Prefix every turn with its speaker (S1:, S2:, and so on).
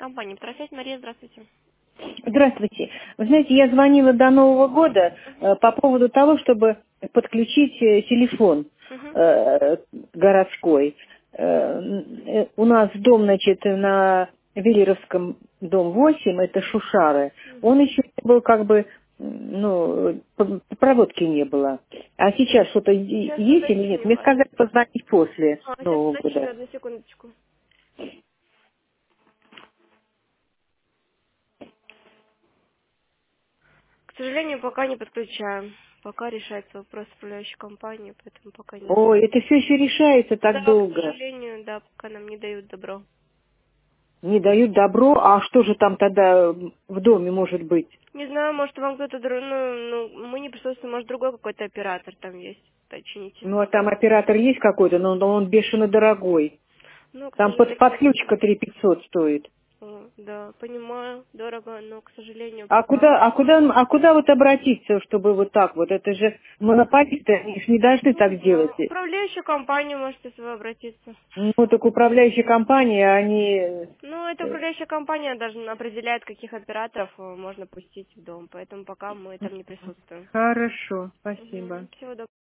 S1: Компания «Профессия». Мария, здравствуйте.
S2: Здравствуйте. Вы знаете, я звонила до Нового года по поводу того, чтобы подключить телефон
S1: Угу.
S2: городской. У нас дом, значит, на Велеровском, дом 8, это Шушары. Он еще был как бы, проводки не было. А сейчас что-то
S1: Сейчас
S2: есть или нет?
S1: уточню.
S2: Мне сказали позвонить после
S1: Сейчас
S2: Нового
S1: уточню,
S2: года.
S1: одну секундочку. К сожалению, пока не подключаем. Пока решается вопрос с управляющей компанией, поэтому пока нет.
S2: Ой, это все еще решается так
S1: Да, к
S2: долго.
S1: сожалению, да, пока нам не дают добро.
S2: Не дают добро, а что же там тогда в доме может быть?
S1: Не знаю, может вам кто-то мы не присутствуем, может другой какой-то оператор там есть. Уточните.
S2: Ну, а там оператор есть какой-то, но он бешено дорогой.
S1: Ну, к
S2: Там
S1: сожалению,
S2: подключка 3500 стоит.
S1: да, понимаю, дорого, но, к сожалению,
S2: А
S1: пока...
S2: куда вот обратиться, чтобы вот так вот? Это же монополисты, они же не должны
S1: Не
S2: так делать.
S1: знаю, управляющую компанию можете свою обратиться.
S2: Ну, так управляющие компании, они...
S1: Ну, эта управляющая компания даже определяет, каких операторов можно пустить в дом, поэтому пока мы там не присутствуем.
S2: Хорошо, спасибо.
S1: Всего доброго.